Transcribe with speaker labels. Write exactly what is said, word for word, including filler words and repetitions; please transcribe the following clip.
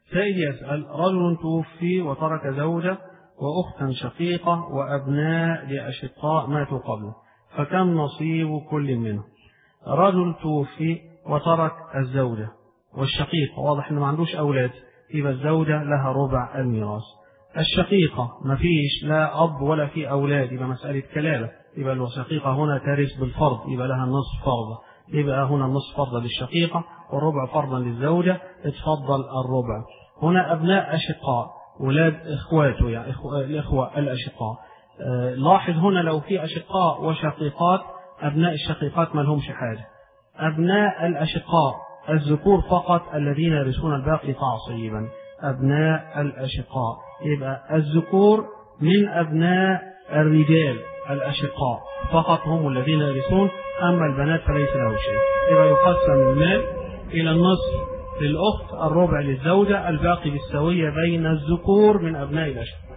Speaker 1: سيد يسأل: رجل توفي وترك زوجة وأختا شقيقة وأبناء لأشقاء ماتوا قبله، فكم نصيب كل منهم؟ رجل توفي وترك الزوجة والشقيقة، واضح أنه ما عندوش أولاد، يبقى الزوجة لها ربع الميراث. الشقيقة ما فيش لا أب ولا في أولاد، يبقى مسألة كلالة، يبقى الشقيقة هنا ترث بالفرض، يبقى لها نصف فرض، يبقى هنا النصف فرض للشقيقة والربع فرضا للزوجة، اتفضل الربع. هنا أبناء أشقاء، أولاد إخواته، يعني الإخوة الأشقاء. أه لاحظ هنا لو في أشقاء وشقيقات، أبناء الشقيقات ما لهمش حاجة. أبناء الأشقاء الذكور فقط الذين يرثون الباقي تعصيبا. أبناء الأشقاء يبقى الذكور من أبناء الرجال الأشقاء فقط هم الذين يرثون، أما البنات فليس لهم شيء. يبقى يقسم المال إلى النصف للأخت، الربع للزوجة، الباقي بالسوية بين الذكور من أبناء الأشقاء.